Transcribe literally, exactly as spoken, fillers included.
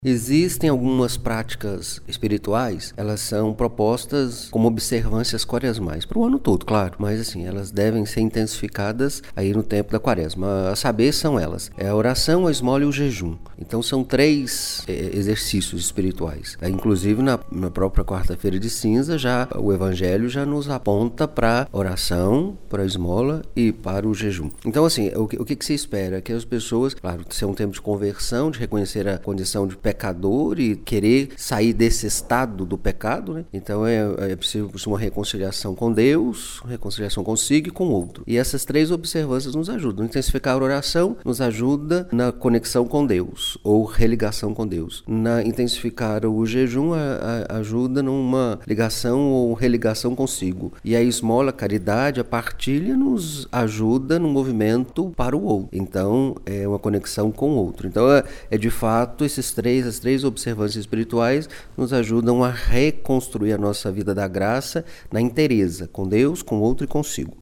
Existem algumas práticas espirituais, elas são propostas como observâncias quaresmais, para o ano todo, claro, mas assim, elas devem ser intensificadas aí no tempo da quaresma. A saber, são elas: é a oração, a esmola e o jejum. Então são três é, exercícios espirituais. É, inclusive na, na própria quarta-feira de cinza, já o evangelho já nos aponta para a oração, para a esmola e para o jejum. Então assim, o que, o que, que se espera? Que as pessoas, claro, ser um tempo de conversão, de reconhecer a condição de pecador e querer sair desse estado do pecado, né? Então é, é preciso uma reconciliação com Deus, reconciliação consigo e com o outro. E essas três observâncias nos ajudam. Intensificar a oração nos ajuda na conexão com Deus, ou religação com Deus. Na intensificar o jejum a, a, ajuda numa ligação ou religação consigo. E a esmola, a caridade, a partilha nos ajuda no movimento para o outro. Então é uma conexão com o outro. Então é, é de fato esses três As três observâncias espirituais nos ajudam a reconstruir a nossa vida da graça na inteireza, com Deus, com o outro e consigo.